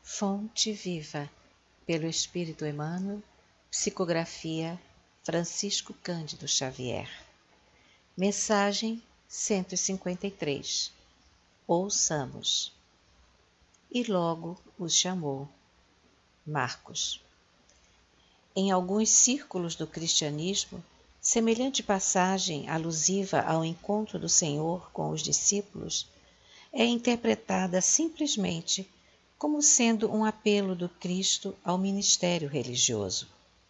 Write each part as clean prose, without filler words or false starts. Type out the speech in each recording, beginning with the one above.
Fonte Viva, pelo Espírito Emmanuel, psicografia Francisco Cândido Xavier. Mensagem 153. Ouçamos. E logo os chamou. Marcos. Em alguns círculos do cristianismo, semelhante passagem alusiva ao encontro do Senhor com os discípulos é interpretada simplesmente como sendo um apelo do Cristo ao ministério religioso.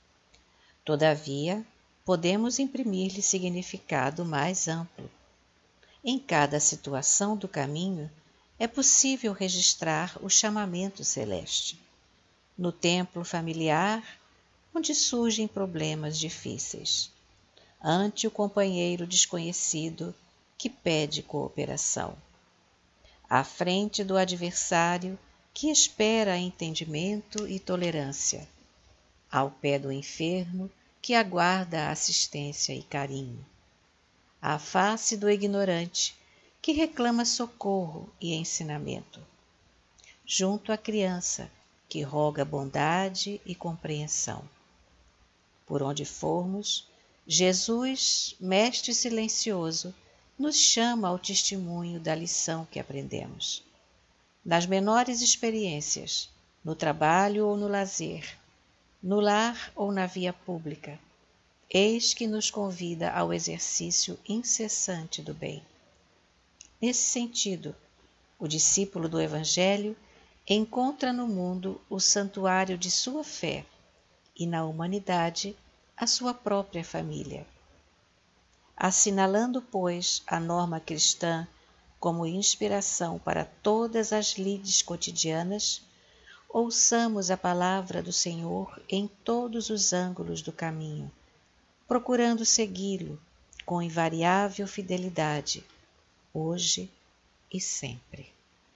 Todavia, podemos imprimir-lhe significado mais amplo. Em cada situação do caminho, é possível registrar o chamamento celeste. No templo familiar, onde surgem problemas difíceis, ante o companheiro desconhecido que pede cooperação, à frente do adversário que espera entendimento e tolerância, ao pé do enfermo que aguarda assistência e carinho, à face do ignorante que reclama socorro e ensinamento, junto à criança que roga bondade e compreensão. Por onde formos, Jesus, Mestre silencioso, nos chama ao testemunho da lição que aprendemos. Nas menores experiências, no trabalho ou no lazer, no lar ou na via pública, eis que nos convida ao exercício incessante do bem. Nesse sentido, o discípulo do Evangelho encontra no mundo o santuário de sua fé e na humanidade a sua própria família. Assinalando, pois, a norma cristã como inspiração para todas as lides cotidianas, ouçamos a palavra do Senhor em todos os ângulos do caminho, procurando segui-lo com invariável fidelidade, hoje e sempre.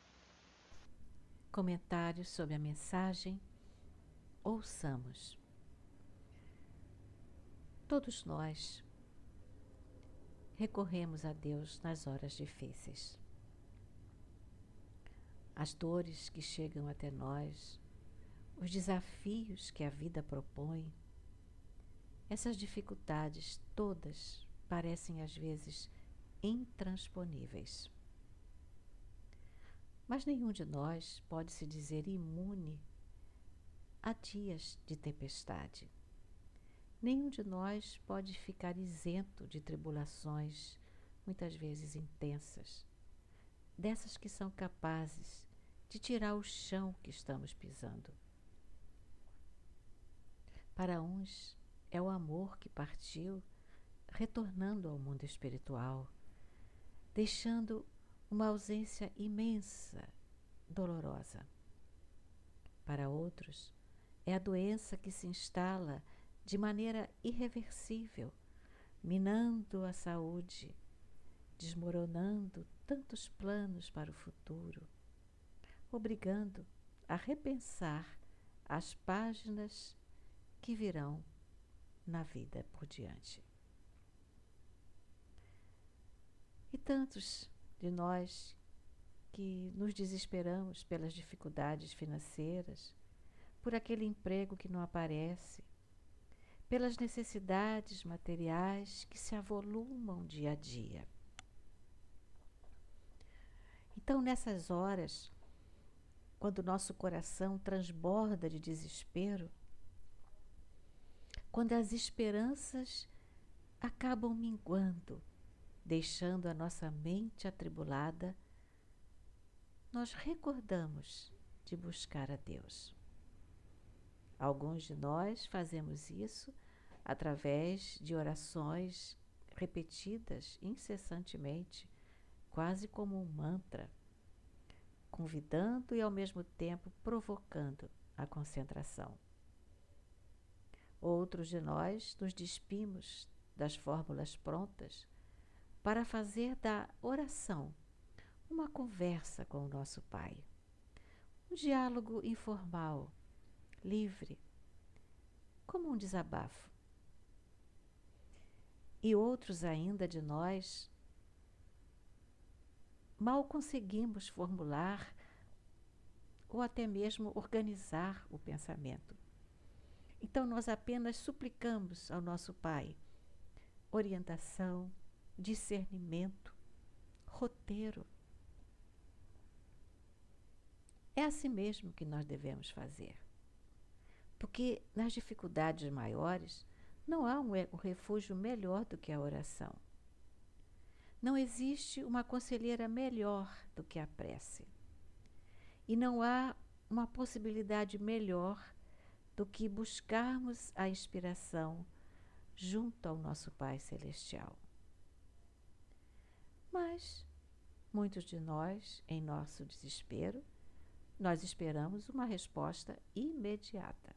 Comentários sobre a mensagem. Ouçamos. Todos nós recorremos a Deus nas horas difíceis. As dores que chegam até nós, os desafios que a vida propõe, essas dificuldades todas parecem às vezes intransponíveis. Mas nenhum de nós pode se dizer imune a dias de tempestade. Nenhum de nós pode ficar isento de tribulações, muitas vezes intensas, dessas que são capazes de tirar o chão que estamos pisando. Para uns, é o amor que partiu, retornando ao mundo espiritual, deixando uma ausência imensa, dolorosa. Para outros, é a doença que se instala de maneira irreversível, minando a saúde, desmoronando tantos planos para o futuro, obrigando a repensar as páginas que virão na vida por diante. E tantos de nós que nos desesperamos pelas dificuldades financeiras, por aquele emprego que não aparece, pelas necessidades materiais que se avolumam dia a dia. Então, nessas horas, quando nosso coração transborda de desespero, quando as esperanças acabam minguando, deixando a nossa mente atribulada, nós recordamos de buscar a Deus. Alguns de nós fazemos isso através de orações repetidas incessantemente, quase como um mantra, convidando e ao mesmo tempo provocando a concentração. Outros de nós nos despimos das fórmulas prontas para fazer da oração uma conversa com o nosso Pai, um diálogo informal, livre, como um desabafo. E outros ainda de nós mal conseguimos formular ou até mesmo organizar o pensamento. Então, nós apenas suplicamos ao nosso Pai orientação, discernimento, roteiro. É assim mesmo que nós devemos fazer. Porque nas dificuldades maiores, não há um refúgio melhor do que a oração. Não existe uma conselheira melhor do que a prece. E não há uma possibilidade melhor do que buscarmos a inspiração junto ao nosso Pai Celestial. Mas, muitos de nós, em nosso desespero, nós esperamos uma resposta imediata.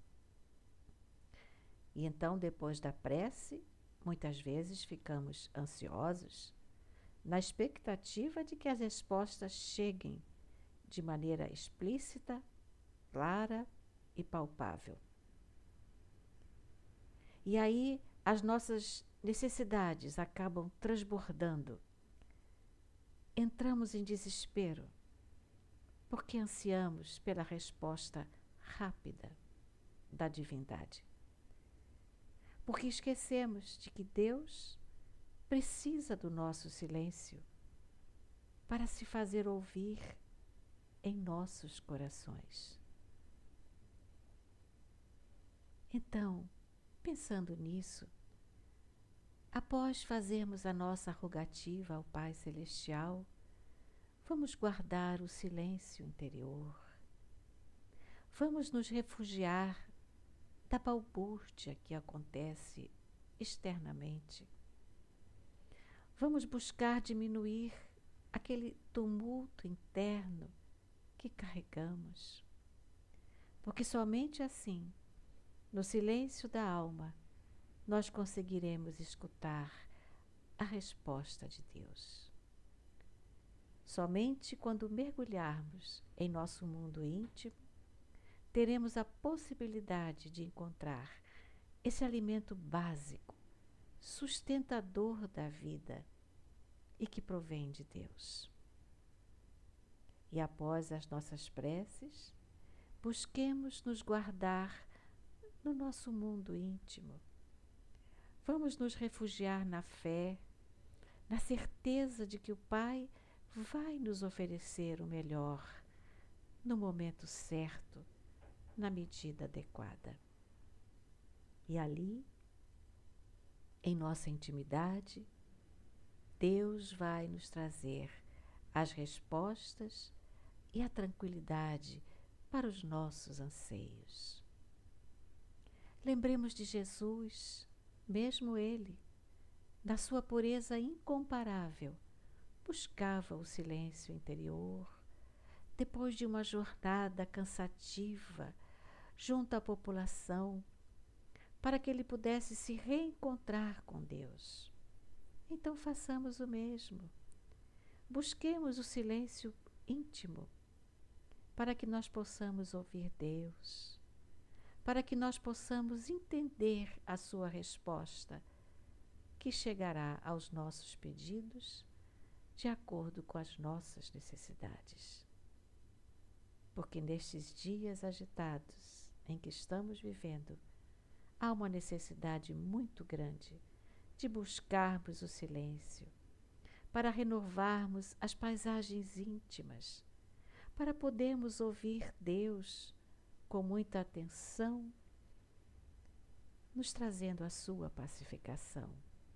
E então, depois da prece, muitas vezes ficamos ansiosos, na expectativa de que as respostas cheguem de maneira explícita, clara e palpável. E aí as nossas necessidades acabam transbordando. Entramos em desespero, porque ansiamos pela resposta rápida da divindade. Porque esquecemos de que Deus precisa do nosso silêncio para se fazer ouvir em nossos corações. Então, pensando nisso, após fazermos a nossa rogativa ao Pai Celestial, vamos guardar o silêncio interior. Vamos nos refugiar da balbúrdia que acontece externamente. Vamos buscar diminuir aquele tumulto interno que carregamos. Porque somente assim, no silêncio da alma, nós conseguiremos escutar a resposta de Deus. Somente quando mergulharmos em nosso mundo íntimo, teremos a possibilidade de encontrar esse alimento básico, sustentador da vida e que provém de Deus. E após as nossas preces, busquemos nos guardar no nosso mundo íntimo. Vamos nos refugiar na fé, na certeza de que o Pai vai nos oferecer o melhor no momento certo, na medida adequada. E ali, em nossa intimidade, Deus vai nos trazer as respostas e a tranquilidade para os nossos anseios. Lembremos de Jesus, mesmo ele, na sua pureza incomparável, buscava o silêncio interior, depois de uma jornada cansativa junto à população, para que ele pudesse se reencontrar com Deus. Então façamos o mesmo. Busquemos o silêncio íntimo, para que nós possamos ouvir Deus, para que nós possamos entender a sua resposta, que chegará aos nossos pedidos de acordo com as nossas necessidades. Porque nestes dias agitados em que estamos vivendo, há uma necessidade muito grande de buscarmos o silêncio, para renovarmos as paisagens íntimas, para podermos ouvir Deus com muita atenção, nos trazendo a sua pacificação.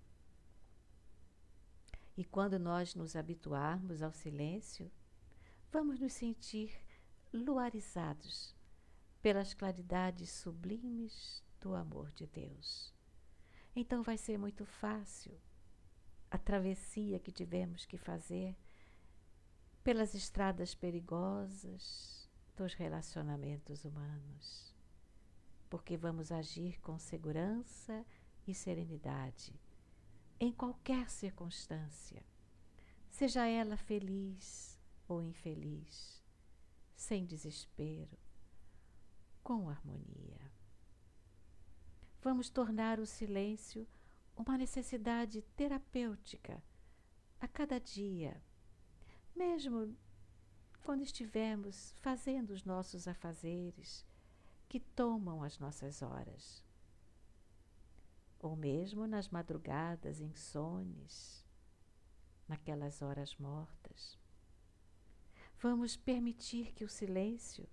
E quando nós nos habituarmos ao silêncio, vamos nos sentir luarizados pelas claridades sublimes do amor de Deus. Então vai ser muito fácil a travessia que tivemos que fazer pelas estradas perigosas dos relacionamentos humanos, porque vamos agir com segurança e serenidade em qualquer circunstância, seja ela feliz ou infeliz, sem desespero, com harmonia. Vamos tornar o silêncio uma necessidade terapêutica a cada dia, mesmo quando estivermos fazendo os nossos afazeres que tomam as nossas horas, ou mesmo nas madrugadas insones, naquelas horas mortas. Vamos permitir que o silêncio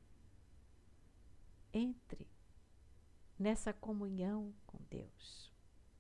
entre nessa comunhão com Deus.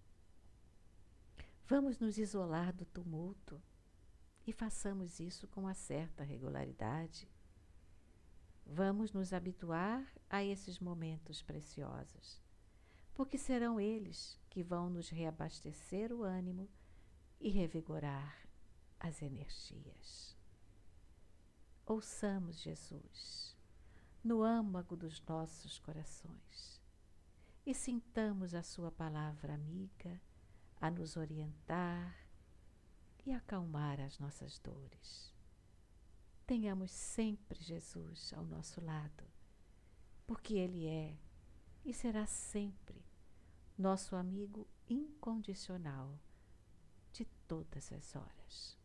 Vamos nos isolar do tumulto e façamos isso com uma certa regularidade. Vamos nos habituar a esses momentos preciosos, porque serão eles que vão nos reabastecer o ânimo e revigorar as energias. Ouçamos Jesus no âmago dos nossos corações e sintamos a sua palavra amiga a nos orientar e acalmar as nossas dores. Tenhamos sempre Jesus ao nosso lado, porque Ele é e será sempre nosso amigo incondicional de todas as horas.